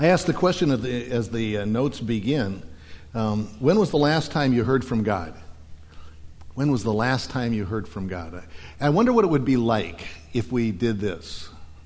I asked the question as the notes begin, when was the last time you heard from God? When was the last time you heard from God? I wonder what it would be like if we did this.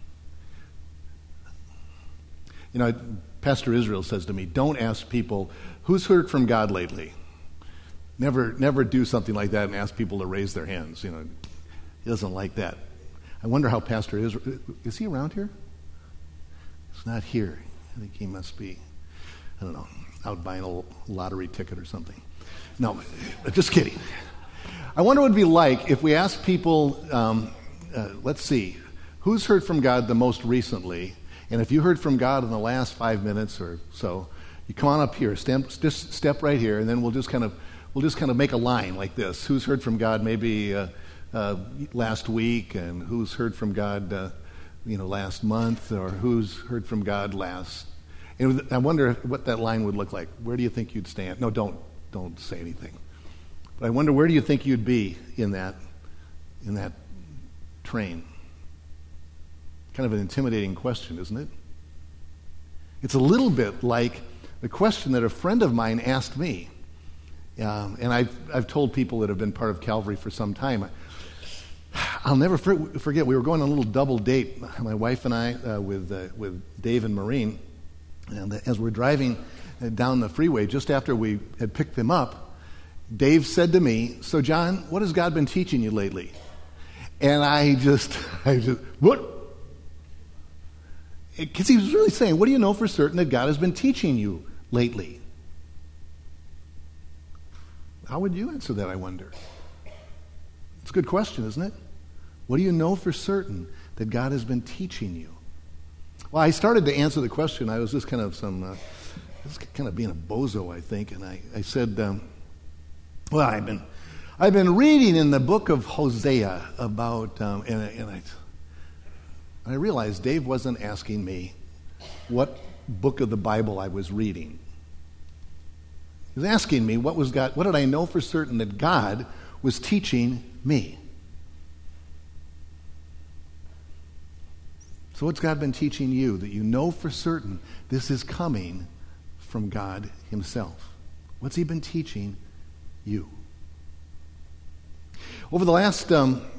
You know, Pastor Israel says to me, don't ask people, who's heard from God lately? Never do something like that and ask people to raise their hands. You know, he doesn't like that. I wonder how Pastor Israel, is he around here? He's not here. I think he must be, I don't know, out buying a lottery ticket or something. No, just kidding. I wonder what it would be like if we asked people, let's see, who's heard from God the most recently? And if you heard from God in the last 5 minutes or so, you come on up here, just step right here, and then we'll just kind of make a line like this. Who's heard from God maybe last week, and who's heard from God last month, or who's heard from God last. And I wonder what that line would look like. Where do you think you'd stand? No, don't say anything. But I wonder, where do you think you'd be in that train? Kind of an intimidating question, isn't it? It's a little bit like the question that a friend of mine asked me. And I've told people that have been part of Calvary for some time. I'll never forget, we were going on a little double date, my wife and I, with Dave and Maureen. And as we're driving down the freeway, just after we had picked them up, Dave said to me, "So John, what has God been teaching you lately?" And I just, what? Because he was really saying, what do you know for certain that God has been teaching you lately? How would you answer that, I wonder? It's a good question, isn't it? What do you know for certain that God has been teaching you? Well, I started to answer the question. I was just kind of being a bozo, I think, and I said, well, I've been reading in the book of Hosea about, and I realized Dave wasn't asking me what book of the Bible I was reading. He was asking me what did I know for certain that God was teaching me? So what's God been teaching you that you know for certain this is coming from God himself? What's he been teaching you? Over the last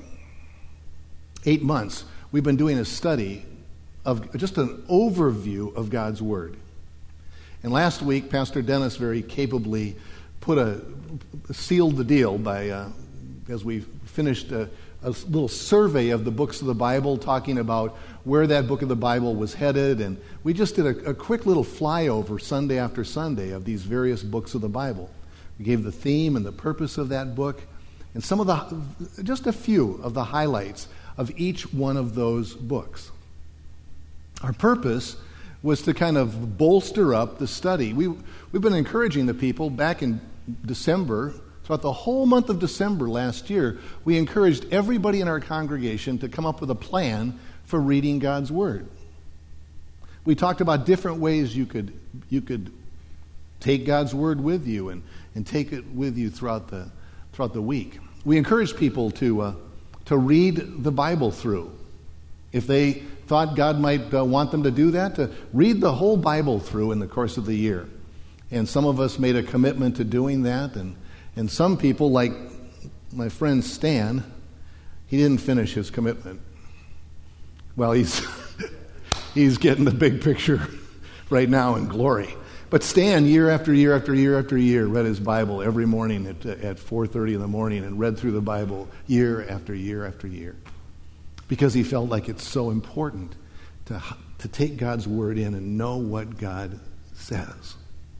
8 months, we've been doing a study of just an overview of God's Word. And last week, Pastor Dennis very capably sealed the deal by, as we finished a little survey of the books of the Bible, talking about where that book of the Bible was headed. And we just did a quick little flyover Sunday after Sunday of these various books of the Bible. We gave the theme and the purpose of that book, and just a few of the highlights of each one of those books. Our purpose was to kind of bolster up the study. We've been encouraging the people back in December, throughout the whole month of December last year, we encouraged everybody in our congregation to come up with a plan for reading God's Word. We talked about different ways you could take God's Word with you and take it with you throughout the week. We encouraged people to read the Bible through. If they thought God might want them to do that, to read the whole Bible through in the course of the year. And some of us made a commitment to doing that, and some people, like my friend Stan, he didn't finish his commitment. Well, he's getting the big picture right now in glory. But Stan, year after year after year after year, read his Bible every morning at 4:30 in the morning and read through the Bible year after year after year, because he felt like it's so important to take God's Word in and know what God says.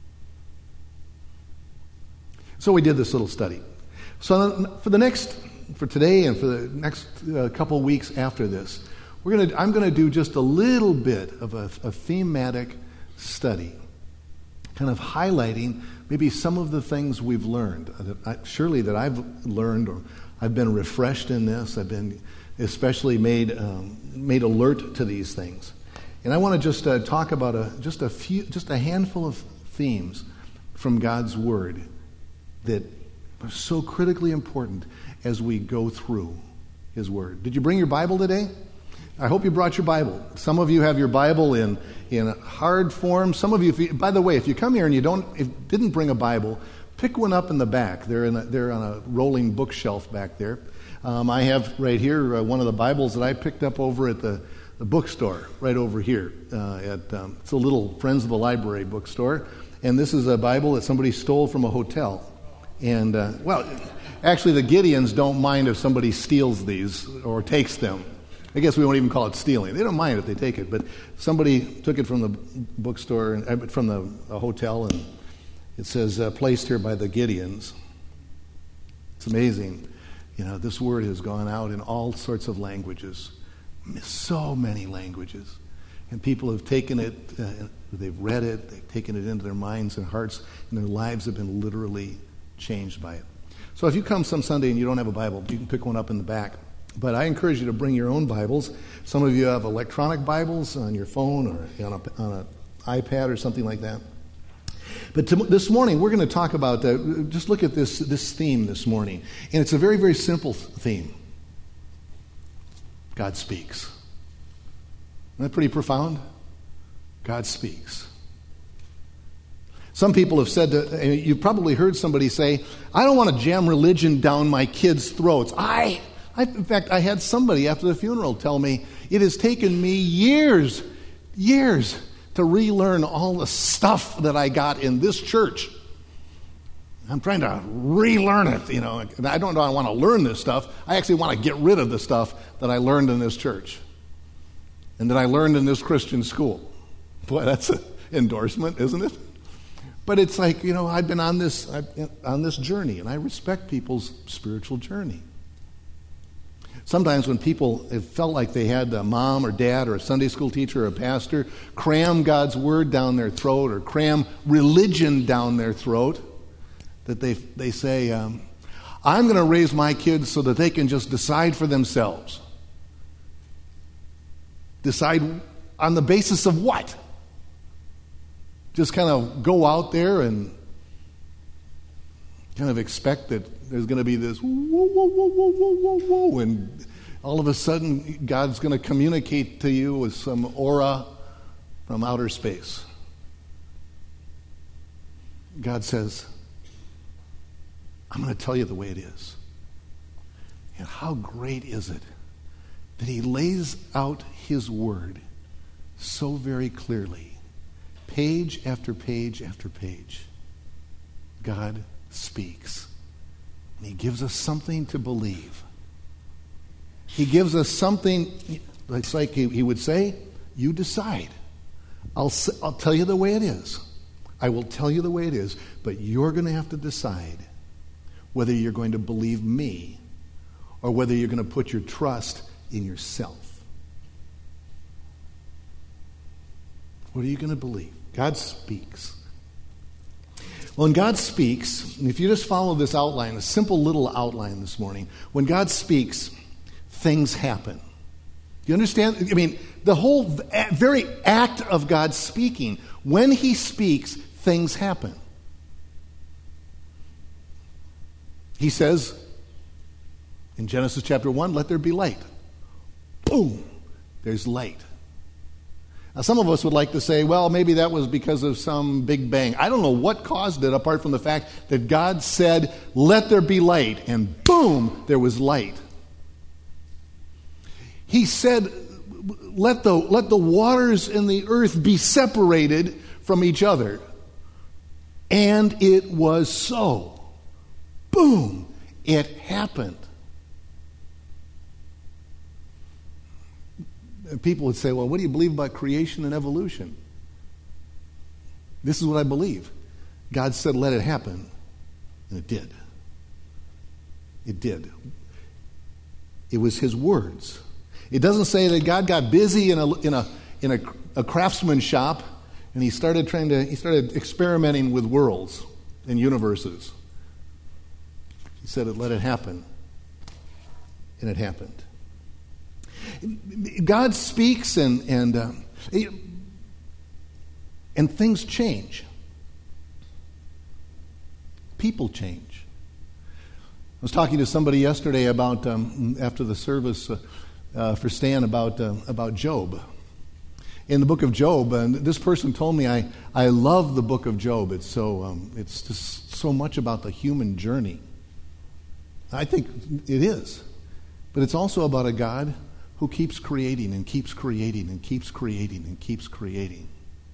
So we did this little study. So for today and for the next couple weeks after this, I'm going to do just a little bit of a thematic study, kind of highlighting maybe some of the things we've learned. Surely that I've learned, or I've been refreshed in this. I've been especially made alert to these things. And I want to just talk about just a handful of themes from God's Word that are so critically important as we go through His Word. Did you bring your Bible today? I hope you brought your Bible. Some of you have your Bible in hard form. Some of you, by the way, if you come here and you didn't bring a Bible, pick one up in the back. They're on a rolling bookshelf back there. I have right here one of the Bibles that I picked up over at the bookstore right over here. It's a little Friends of the Library bookstore. And this is a Bible that somebody stole from a hotel. And, actually the Gideons don't mind if somebody steals these or takes them. I guess we won't even call it stealing. They don't mind if they take it. But somebody took it from the bookstore, from the hotel, and it says, placed here by the Gideons. It's amazing. This word has gone out in all sorts of languages. So many languages. And people have taken it, they've read it, they've taken it into their minds and hearts, and their lives have been literally changed by it. So if you come some Sunday and you don't have a Bible, you can pick one up in the back. But I encourage you to bring your own Bibles. Some of you have electronic Bibles on your phone or on an iPad or something like that. But this morning, we're going to talk about, just look at this theme this morning. And it's a very, very simple theme. God speaks. Isn't that pretty profound? God speaks. Some people have said, you've probably heard somebody say, I don't want to jam religion down my kids' throats. In fact, I had somebody after the funeral tell me, it has taken me years to relearn all the stuff that I got in this church. I'm trying to relearn it, And I don't know I want to learn this stuff. I actually want to get rid of the stuff that I learned in this church and that I learned in this Christian school. Boy, that's an endorsement, isn't it? But it's like, I've been on this journey, and I respect people's spiritual journey. Sometimes when people have felt like they had a mom or dad or a Sunday school teacher or a pastor cram God's word down their throat or cram religion down their throat, that they say, I'm going to raise my kids so that they can just decide for themselves. Decide on the basis of what? Just kind of go out there and kind of expect that there's going to be this whoa, whoa, whoa, whoa, whoa, whoa, whoa, and all of a sudden God's going to communicate to you with some aura from outer space. God says, I'm going to tell you the way it is. And how great is it that He lays out His word so very clearly, page after page after page. God speaks. And He gives us something to believe. He gives us something, it's like He would say, you decide. I'll tell you the way it is. I will tell you the way it is, but you're going to have to decide whether you're going to believe me or whether you're going to put your trust in yourself. What are you going to believe? God speaks. Well, when God speaks, and if you just follow this outline, a simple little outline this morning, when God speaks, things happen. You understand? I mean, the whole very act of God speaking, when He speaks, things happen. He says in Genesis chapter 1, let there be light. Boom, there's light. Now, some of us would like to say, well, maybe that was because of some big bang. I don't know what caused it, apart from the fact that God said, let there be light, and boom, there was light. He said, let the waters in the earth be separated from each other. And it was so. Boom, it happened. People would say, well, what do you believe about creation and evolution? This is what I believe. God said, let it happen. And it did. It did. It was His words. It doesn't say that God got busy in a craftsman shop and he started experimenting with worlds and universes. He said, let it happen. And it happened. God speaks and things change. People change. I was talking to somebody yesterday about, after the service, for Stan about Job. In the book of Job, and this person told me, I love the book of Job. It's just so much about the human journey. I think it is. But it's also about a God who keeps creating and keeps creating and keeps creating and keeps creating.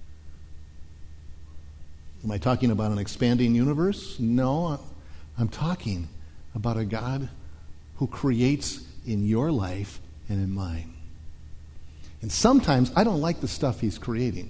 Am I talking about an expanding universe? No, I'm talking about a God who creates in your life and in mine. And sometimes I don't like the stuff he's creating.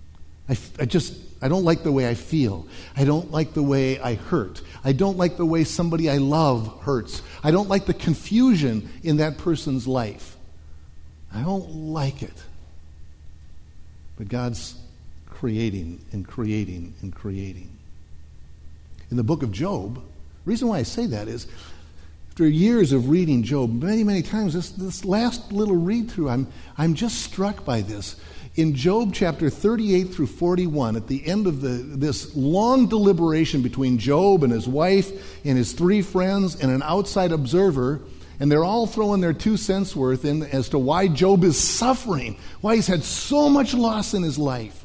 I don't like the way I feel. I don't like the way I hurt. I don't like the way somebody I love hurts. I don't like the confusion in that person's life. I don't like it. But God's creating and creating and creating. In the book of Job, the reason why I say that is, after years of reading Job, many, many times, this last little read-through, I'm just struck by this. In Job chapter 38 through 41, at the end of this long deliberation between Job and his wife and his three friends and an outside observer, and they're all throwing their 2 cents worth in as to why Job is suffering, why he's had so much loss in his life.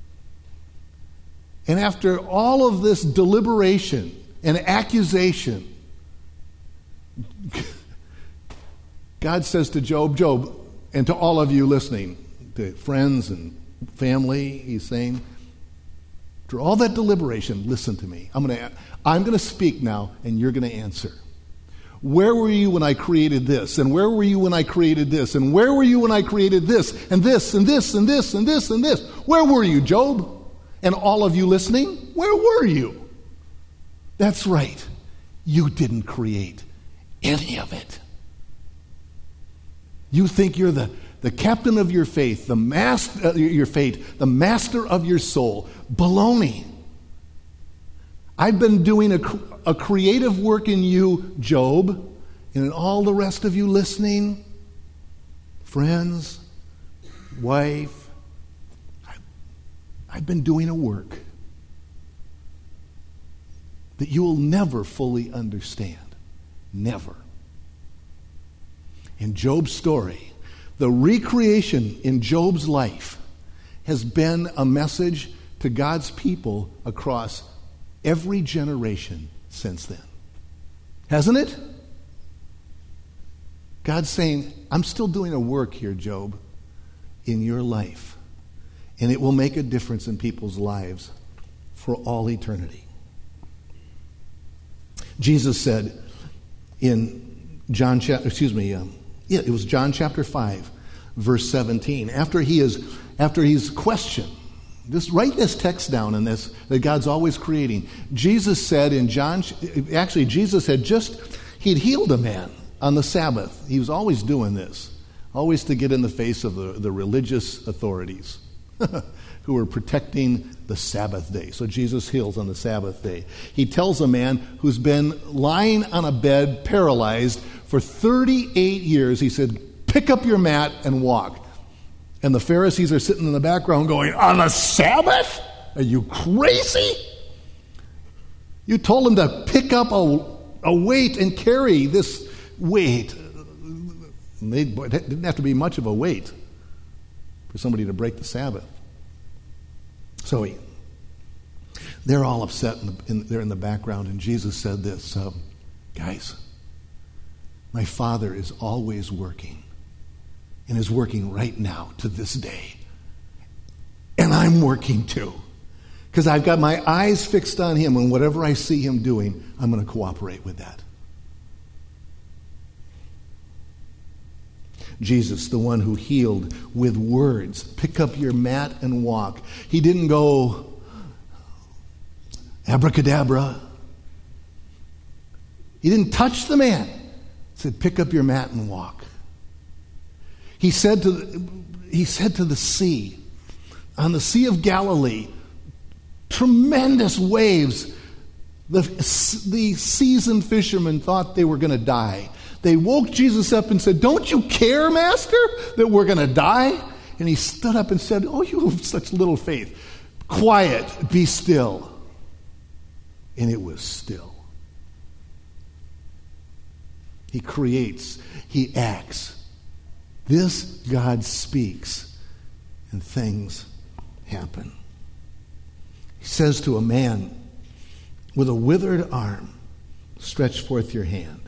And after all of this deliberation and accusation, God says to Job, and to all of you listening, to friends and family, he's saying, after all that deliberation, listen to me. I'm going to speak now, and you're going to answer. Where were you when I created this? And where were you when I created this? And where were you when I created this? And this, and this, and this, and this, and this. Where were you, Job? And all of you listening, where were you? That's right. You didn't create any of it. You think you're the captain of your faith, the master of your soul. Baloney. I've been doing a creative work in you, Job, and in all the rest of you listening, friends, wife. I've been doing a work that you will never fully understand. Never. In Job's story, the recreation in Job's life has been a message to God's people across every generation since then. Hasn't it? God's saying, I'm still doing a work here, Job, in your life. And it will make a difference in people's lives for all eternity. Jesus said in John chapter 5, verse 17. After he's questioned, just write this text down in this, that God's always creating. Jesus said he'd healed a man on the Sabbath. He was always doing this, always to get in the face of the religious authorities who were protecting the Sabbath day. So Jesus heals on the Sabbath day. He tells a man who's been lying on a bed, paralyzed, for 38 years, he said, pick up your mat and walk. And the Pharisees are sitting in the background going, on the Sabbath? Are you crazy? You told him to pick up a weight and carry this weight. It didn't have to be much of a weight for somebody to break the Sabbath. So they're all upset, they're in the background, and Jesus said this, guys, my Father is always working, and is working right now to this day. And I'm working too, because I've got my eyes fixed on him, and whatever I see him doing, I'm going to cooperate with that. Jesus, the one who healed with words, pick up your mat and walk. He didn't go abracadabra. He didn't touch the man. He said, pick up your mat and walk. He said to the sea, on the Sea of Galilee, tremendous waves. The seasoned fishermen thought they were going to die. They woke Jesus up and said, don't you care, Master, that we're going to die? And he stood up and said, oh, you have such little faith. Quiet, be still. And it was still. He creates, he acts, This God speaks, and things happen. He says to a man with a withered arm, stretch forth your hand.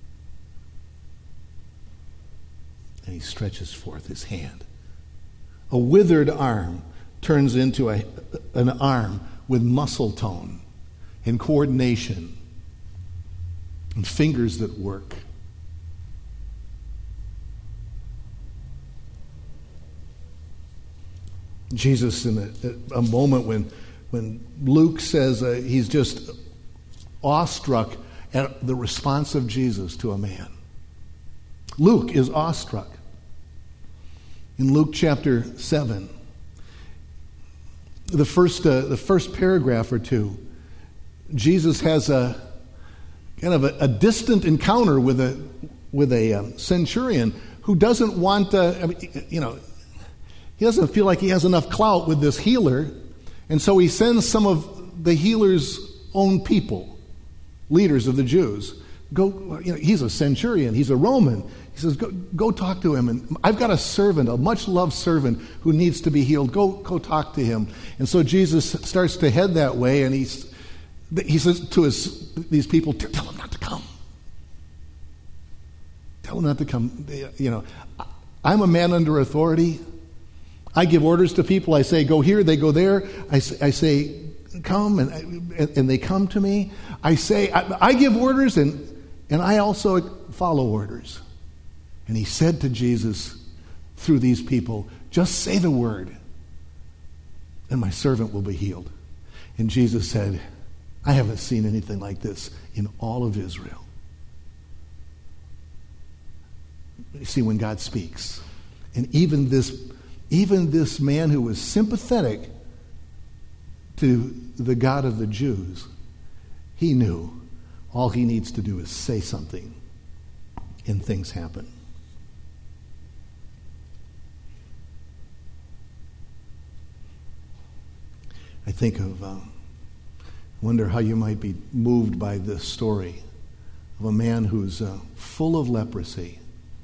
And he stretches forth his hand. A withered arm turns into an arm with muscle tone and coordination and fingers that work. Jesus, in a moment when Luke says he's just awestruck at the response of Jesus to a man. Luke is awestruck. In Luke chapter 7, the first paragraph or two, Jesus has a kind of a distant encounter with a centurion who doesn't want he doesn't feel like he has enough clout with this healer, and so he sends some of the healer's own people, leaders of the Jews. Go, he's a centurion, he's a Roman. He says, go talk to him. And I've got a servant, a much-loved servant who needs to be healed. Go talk to him. And so Jesus starts to head that way, and he says to these people, tell him not to come. Tell him not to come. I'm a man under authority. I give orders to people. I say, go here, they go there. I say, come, and they come to me. I say, I give orders, and I also follow orders. And he said to Jesus through these people, just say the word, and my servant will be healed. And Jesus said, I haven't seen anything like this in all of Israel. You see, when God speaks, and even this man who was sympathetic to the God of the Jews, he knew all he needs to do is say something, and things happen. I think of, wonder how you might be moved by this story of a man who's full of leprosy.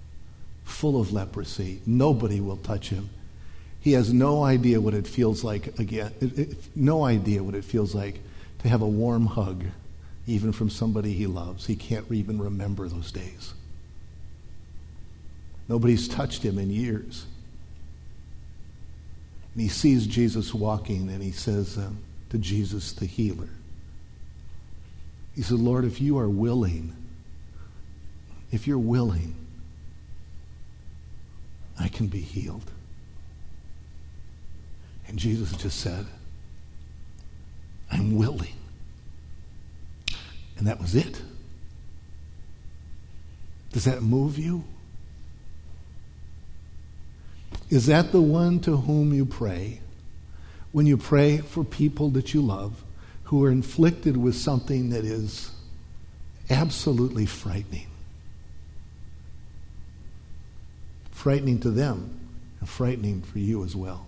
Nobody will touch him. He has no idea what it feels like, no idea what it feels like to have a warm hug, even from somebody he loves. He can't even remember those days. Nobody's touched him in years. And he sees Jesus walking, and he says to Jesus, the healer, he said, Lord, if you are willing, if you're willing, I can be healed. And Jesus just said, I'm willing. And that was it. Does that move you? Is that the one to whom you pray when you pray for people that you love who are inflicted with something that is absolutely frightening? Frightening to them and frightening for you as well.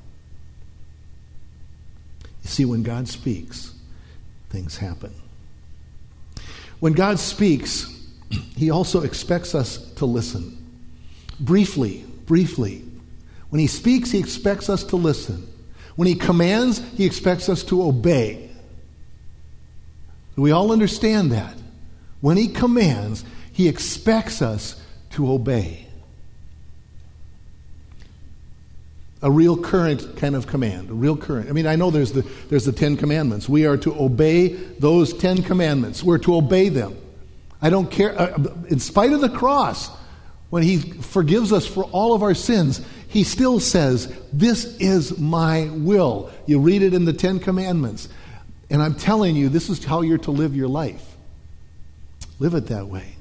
You see, when God speaks, things happen. When God speaks, he also expects us to listen. Briefly. When he speaks, he expects us to listen. When he commands, he expects us to obey. We all understand that. When he commands, he expects us to obey. A real current kind of command. I mean, I know there's the 10 Commandments. We are to obey those 10 Commandments. We're to obey them. I don't care. In spite of the cross, when he forgives us for all of our sins, he still says, this is my will. You read it in the 10 Commandments. And I'm telling you, this is how you're to live your life. Live it that way.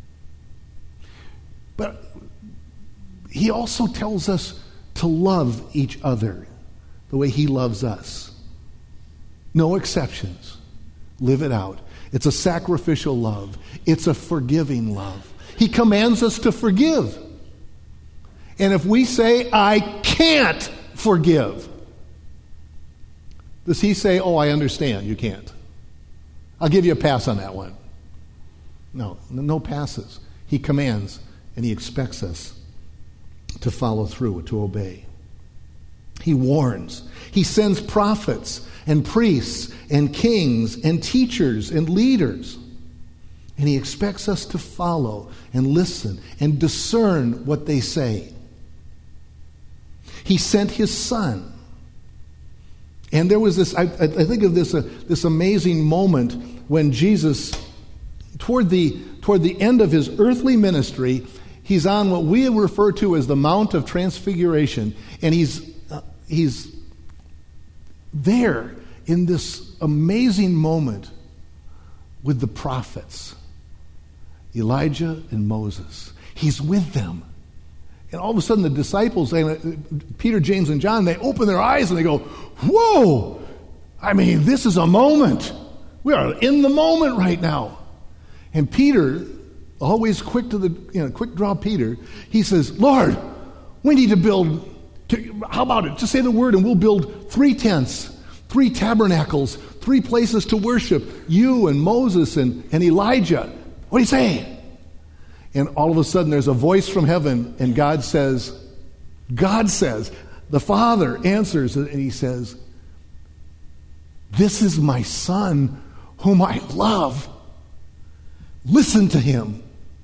But he also tells us to love each other the way he loves us. No exceptions. Live it out. It's a sacrificial love. It's a forgiving love. He commands us to forgive. And if we say, I can't forgive, does he say, oh, I understand, you can't? I'll give you a pass on that one. No passes. He commands, and he expects us to follow through, to obey. He warns. He sends prophets and priests and kings and teachers and leaders. And he expects us to follow and listen and discern what they say. He sent his Son. And there was this, I think of this amazing moment when Jesus, toward the end of his earthly ministry, he's on what we refer to as the Mount of Transfiguration, and he's there in this amazing moment with the prophets, Elijah and Moses. He's with them. And all of a sudden the disciples, Peter, James, and John, they open their eyes and they go, whoa! I mean, this is a moment. We are in the moment right now. And Peter, always quick draw Peter, he says, Lord, we need to build, how about it? Just say the word and we'll build 3 tents, 3 tabernacles, 3 places to worship, you and Moses and Elijah. What do you say? And all of a sudden there's a voice from heaven, and God says, the Father answers, and he says, this is my Son whom I love. Listen to him.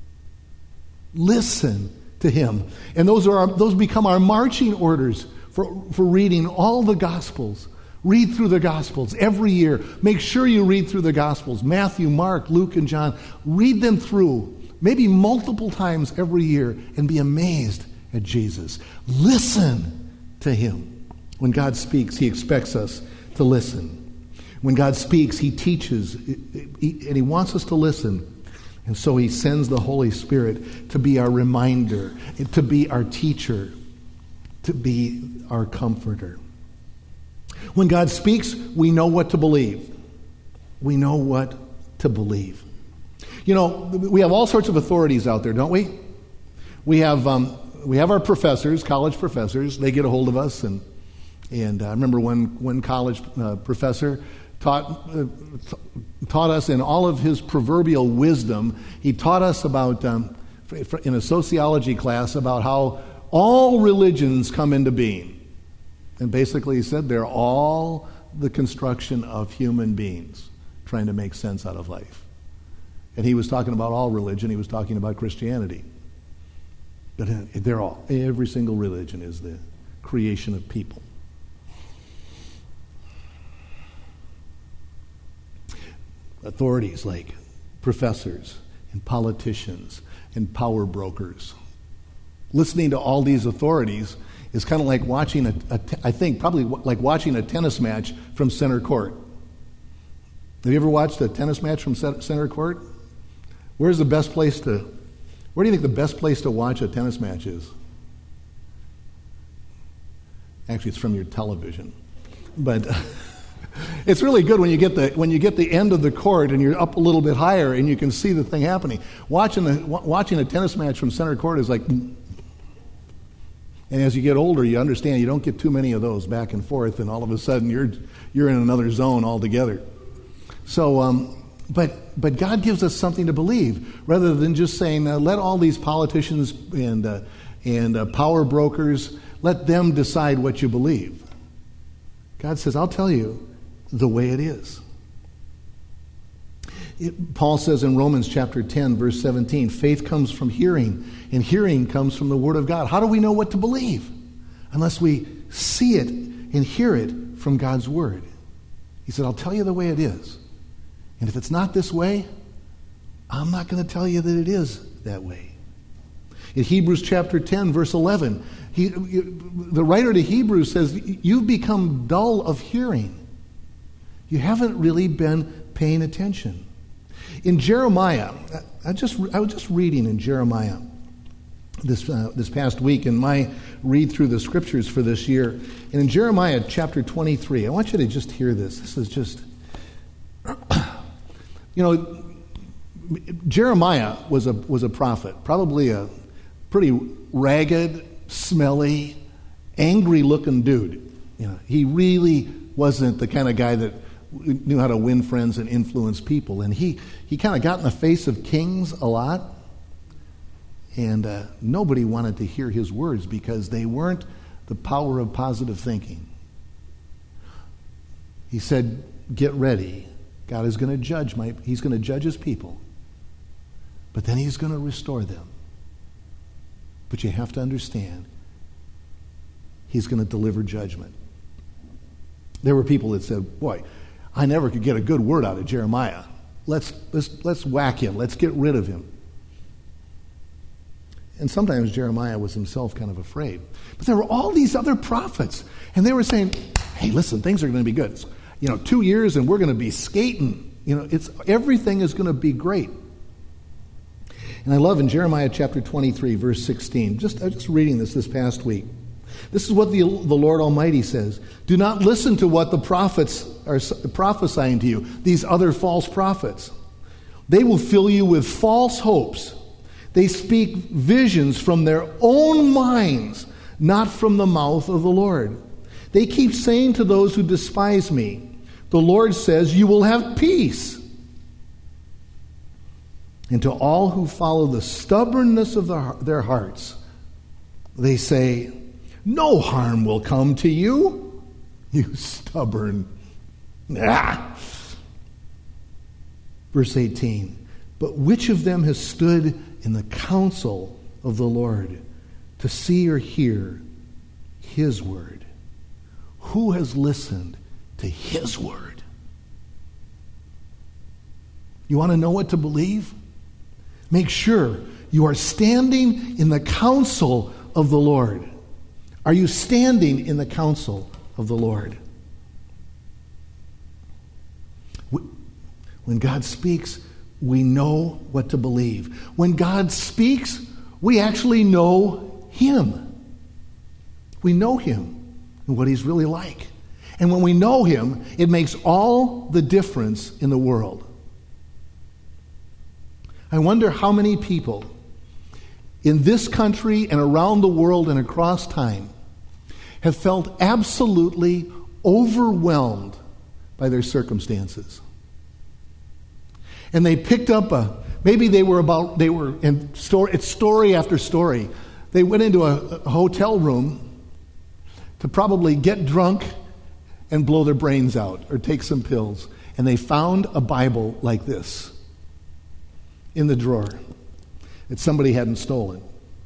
Listen to him. And those become our marching orders for reading all the Gospels. Read through the Gospels every year. Make sure you read through the Gospels. Matthew, Mark, Luke, and John. Read them through, maybe multiple times every year, and be amazed at Jesus. Listen to him. When God speaks, he expects us to listen. When God speaks, he teaches, and he wants us to listen. And so he sends the Holy Spirit to be our reminder, to be our teacher, to be our comforter. When God speaks, we know what to believe. We know what to believe. You know, we have all sorts of authorities out there, don't we? We have our professors, college professors. They get a hold of us, and I remember one college professor taught us in all of his proverbial wisdom. He taught us about in a sociology class about how all religions come into being. And basically he said they're all the construction of human beings trying to make sense out of life. And he was talking about all religion. He was talking about Christianity. But every single religion is the creation of people. Authorities like professors and politicians and power brokers. Listening to all these authorities is kind of like watching probably like watching a tennis match from center court. Have you ever watched a tennis match from center court? Where do you think the best place to watch a tennis match is? Actually, it's from your television. But it's really good when you get the end of the court and you're up a little bit higher and you can see the thing happening. Watching a tennis match from center court is like. And as you get older, you understand you don't get too many of those back and forth, and all of a sudden you're in another zone altogether. So, but God gives us something to believe, rather than just saying, let all these politicians and power brokers, let them decide what you believe. God says, I'll tell you the way it is. Paul says in Romans chapter 10, verse 17, faith comes from hearing, and hearing comes from the Word of God. How do we know what to believe? Unless we see it and hear it from God's Word. He said, I'll tell you the way it is. And if it's not this way, I'm not going to tell you that it is that way. In Hebrews chapter 10, verse 11, the writer to Hebrews says, you've become dull of hearing. You haven't really been paying attention. In Jeremiah, I was just reading in Jeremiah this past week in my read through the scriptures for this year. And in Jeremiah chapter 23, I want you to just hear this. This is just, Jeremiah was a prophet, probably a pretty ragged, smelly, angry-looking dude. He really wasn't the kind of guy that knew how to win friends and influence people. And he kind of got in the face of kings a lot. And nobody wanted to hear his words because they weren't the power of positive thinking. He said, get ready. God is going to judge he's going to judge his people. But then he's going to restore them. But you have to understand, he's going to deliver judgment. There were people that said, boy, I never could get a good word out of Jeremiah. Let's whack him. Let's get rid of him. And sometimes Jeremiah was himself kind of afraid. But there were all these other prophets. And they were saying, hey, listen, things are going to be good. 2 years and we're going to be skating. Everything is going to be great. And I love in Jeremiah chapter 23, verse 16. I was just reading this past week. This is what the Lord Almighty says. Do not listen to what the prophets are prophesying to you, these other false prophets. They will fill you with false hopes. They speak visions from their own minds, not from the mouth of the Lord. They keep saying to those who despise me, the Lord says, you will have peace. And to all who follow the stubbornness of their hearts, they say, no harm will come to you, you stubborn. Ah. Verse 18, but which of them has stood in the counsel of the Lord to see or hear his word? Who has listened to his word? You want to know what to believe? Make sure you are standing in the counsel of the Lord. Are you standing in the counsel of the Lord? When God speaks, we know what to believe. When God speaks, we actually know him. We know him and what he's really like. And when we know him, it makes all the difference in the world. I wonder how many people in this country and around the world and across time have felt absolutely overwhelmed by their circumstances. And they picked up it's story after story. They went into a hotel room to probably get drunk and blow their brains out or take some pills. And they found a Bible like this in the drawer that somebody hadn't stolen.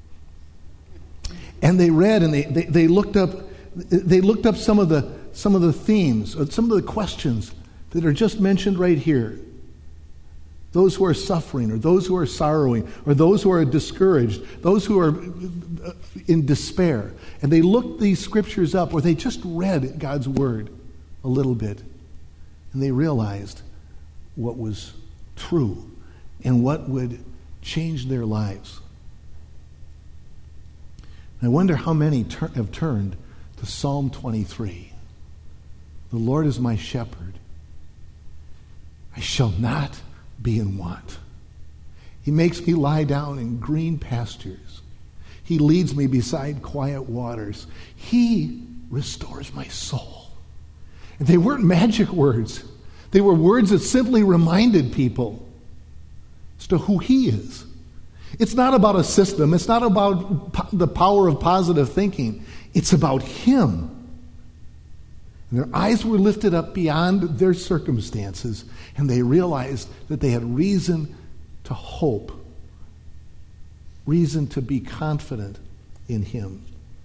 And they read and they looked up some of the themes, or some of the questions that are just mentioned right here. Those who are suffering, or those who are sorrowing, or those who are discouraged, those who are in despair. And they looked these scriptures up, or they just read God's word a little bit, and they realized what was true and what would change their lives. I wonder how many have turned to Psalm 23. The Lord is my shepherd. I shall not be in want. He makes me lie down in green pastures. He leads me beside quiet waters. He restores my soul. And they weren't magic words. They were words that simply reminded people as to who he is. It's not about a system. It's not about the power of positive thinking. It's about him. And their eyes were lifted up beyond their circumstances, and they realized that they had reason to hope, reason to be confident in him.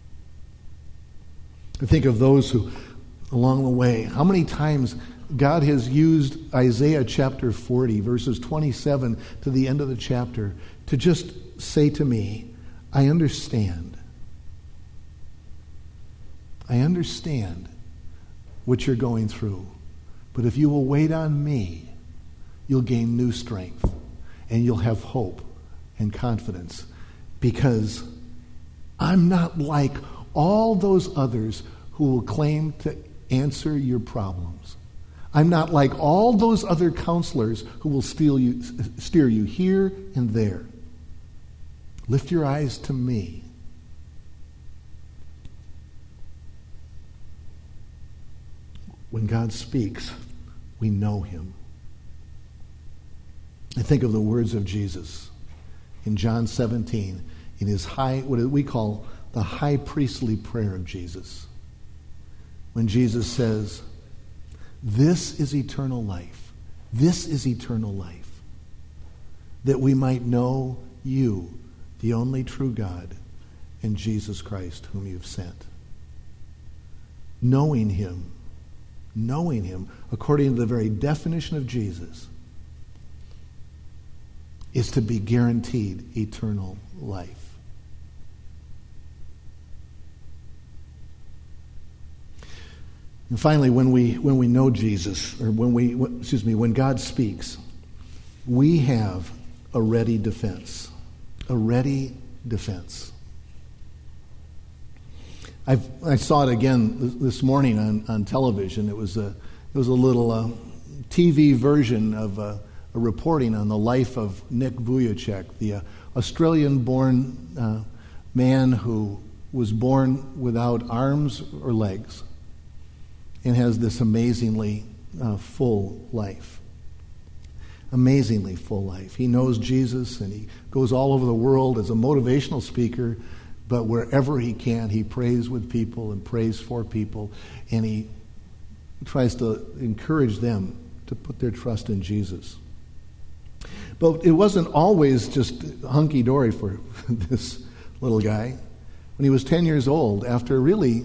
I think of those who, along the way, how many times God has used Isaiah chapter 40, verses 27 to the end of the chapter, to just say to me, I understand. I understand what you're going through. But if you will wait on me, you'll gain new strength and you'll have hope and confidence, because I'm not like all those others who will claim to answer your problems. I'm not like all those other counselors who will steer you here and there. Lift your eyes to me. When God speaks, we know him. I think of the words of Jesus in John 17 in his what we call the high priestly prayer of Jesus. When Jesus says, "This is eternal life. This is eternal life. That we might know you, the only true God, and Jesus Christ, whom you've sent." Knowing him, according to the very definition of Jesus, is to be guaranteed eternal life. And finally, when we know Jesus, or when God speaks, we have a ready defense. A ready defense. I saw it again this morning on television. It was a little TV version of a reporting on the life of Nick Vujicic, the Australian-born man who was born without arms or legs and has this amazingly full life. Amazingly full life. He knows Jesus, and he goes all over the world as a motivational speaker, but wherever he can, he prays with people and prays for people, and he tries to encourage them to put their trust in Jesus. But it wasn't always just hunky-dory for this little guy. When he was 10 years old, after really,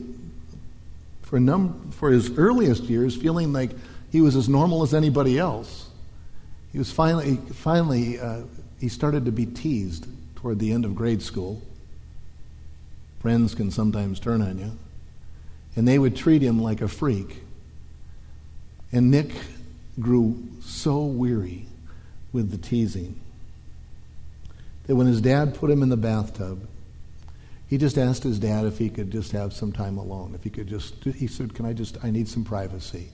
for his earliest years, feeling like he was as normal as anybody else, he was finally he started to be teased toward the end of grade school. Friends can sometimes turn on you. And they would treat him like a freak. And Nick grew so weary with the teasing that when his dad put him in the bathtub, he just asked his dad if he could just have some time alone. He said, I need some privacy.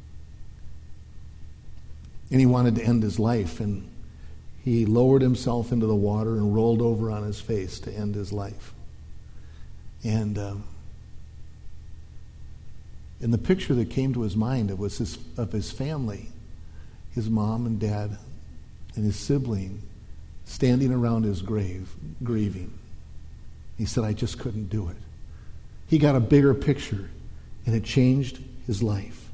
And he wanted to end his life, and he lowered himself into the water and rolled over on his face to end his life. And the picture that came to his mind was of his family, his mom and dad and his sibling standing around his grave, grieving. He said, I just couldn't do it. He got a bigger picture, and it changed his life.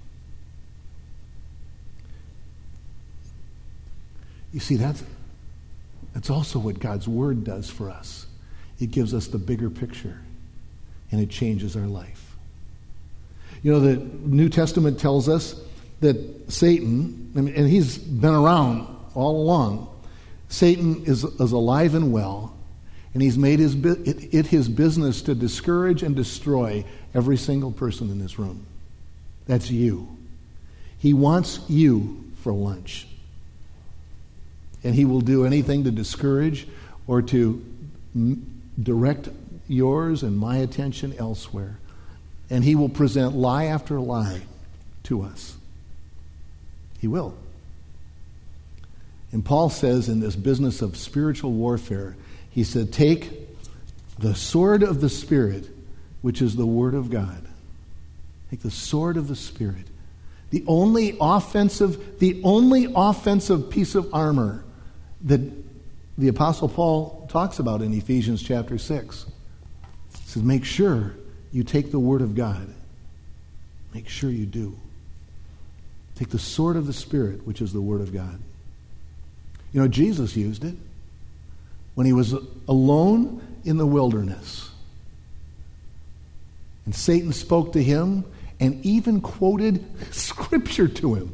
You see, that's also what God's Word does for us. It gives us the bigger picture, and it changes our life. You know, the New Testament tells us that Satan, and he's been around all along, Satan is alive and well, and he's made it his business to discourage and destroy every single person in this room. That's you. He wants you for lunch. And he will do anything to discourage or to direct yours and my attention elsewhere. And he will present lie after lie to us. He will. And Paul says in this business of spiritual warfare, he said, take the sword of the Spirit, which is the Word of God. Take the sword of the Spirit. The only offensive piece of armor that the Apostle Paul talks about in Ephesians chapter 6. He says, make sure you take the Word of God. Make sure you do. Take the sword of the Spirit, which is the Word of God. You know, Jesus used it when he was alone in the wilderness. And Satan spoke to him and even quoted Scripture to him.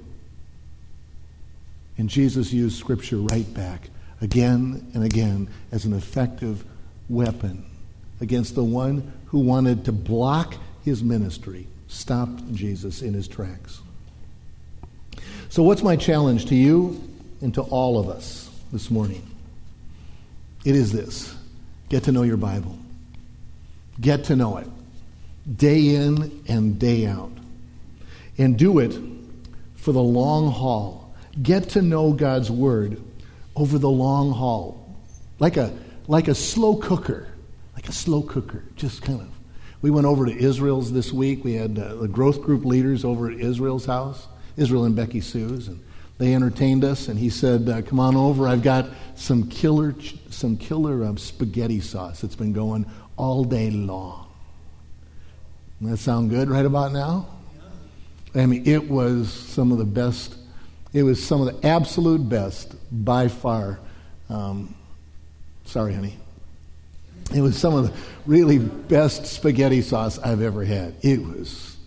And Jesus used Scripture right back again and again as an effective weapon against the one who wanted to block his ministry, stopped Jesus in his tracks. So what's my challenge to you and to all of us this morning? It is this. Get to know your Bible. Get to know it. Day in and day out. And do it for the long haul. Get to know God's Word over the long haul. Like a slow cooker. Like a slow cooker. Just kind of. We went over to Israel's this week. We had the growth group leaders over at Israel's house. Israel and Becky Sue's. And They entertained us, and he said, come on over. I've got some killer spaghetti sauce that's been going all day long. Doesn't that sound good right about now? I mean, it was some of the best. It was some of the absolute best by far. Sorry, honey. It was some of the really best spaghetti sauce I've ever had. It was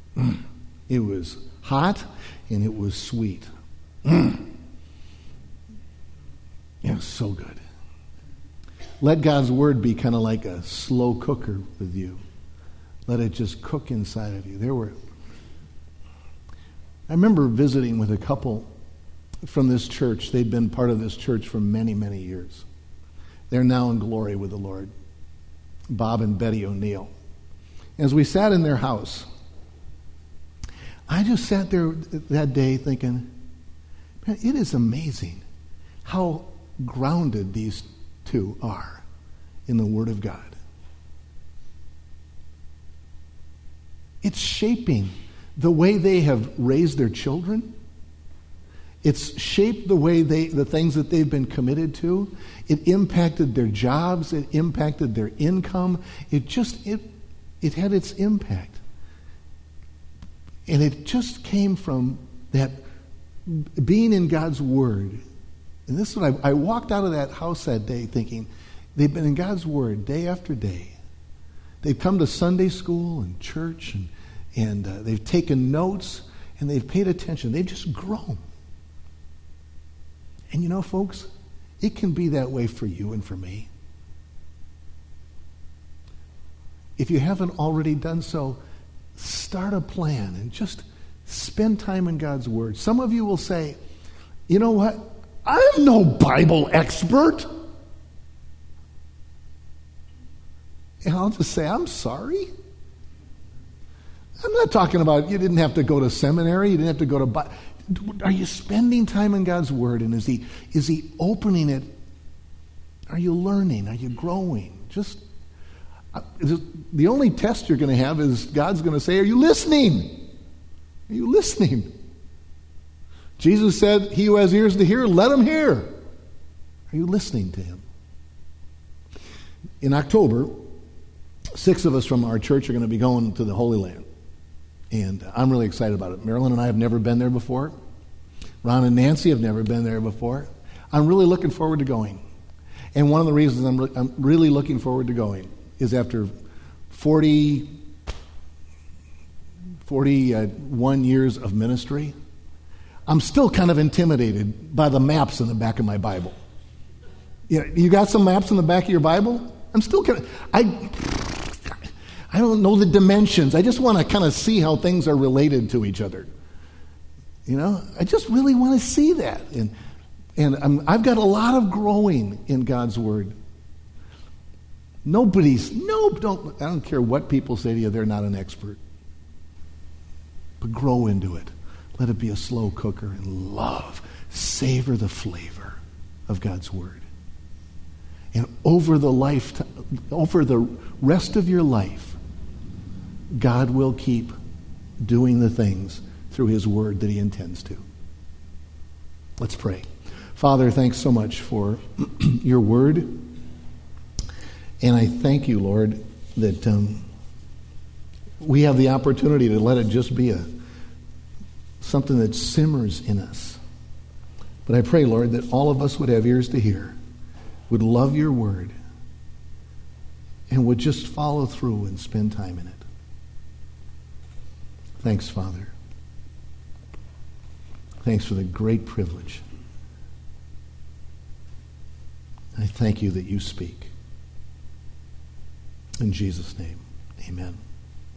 hot and it was sweet. It was so good. Let God's word be kind of like a slow cooker with you. Let it just cook inside of you. I remember visiting with a couple from this church. They'd been part of this church for many, many years. They're now in glory with the Lord. Bob and Betty O'Neill. As we sat in their house, I just sat there that day thinking, man, it is amazing how grounded these two are in the Word of God. It's shaping the way they have raised their children. It's shaped the things that they've been committed to. It impacted their jobs. It impacted their income. It had its impact. And it just came from that being in God's Word. And this is what I walked out of that house that day thinking, they've been in God's Word day after day. They've come to Sunday school and church, and they've taken notes, and they've paid attention. They've just grown. And you know, folks, it can be that way for you and for me. If you haven't already done so, start a plan and just spend time in God's Word. Some of you will say, you know what? I'm no Bible expert. And I'll just say, I'm sorry. I'm not talking about you didn't have to go to seminary, you didn't have to go to... Are you spending time in God's Word? And is He opening it? Are you learning? Are you growing? The only test you're going to have is God's going to say, are you listening? Are you listening? Jesus said, he who has ears to hear, let him hear. Are you listening to Him? In October, 6 of us from our church are going to be going to the Holy Land. And I'm really excited about it. Marilyn and I have never been there before. Ron and Nancy have never been there before. I'm really looking forward to going. And one of the reasons I'm really looking forward to going is after 41 years of ministry, I'm still kind of intimidated by the maps in the back of my Bible. You got some maps in the back of your Bible? I'm still kind of... I don't know the dimensions. I just want to kind of see how things are related to each other. I just really want to see that. And I've got a lot of growing in God's Word. I don't care what people say to you, they're not an expert. But grow into it. Let it be a slow cooker and savor the flavor of God's Word. And over the rest of your life, God will keep doing the things through His Word that He intends to. Let's pray. Father, thanks so much for your Word. And I thank you, Lord, that we have the opportunity to let it just be something that simmers in us. But I pray, Lord, that all of us would have ears to hear, would love your Word, and would just follow through and spend time in it. Thanks, Father. Thanks for the great privilege. I thank you that you speak. In Jesus' name, amen.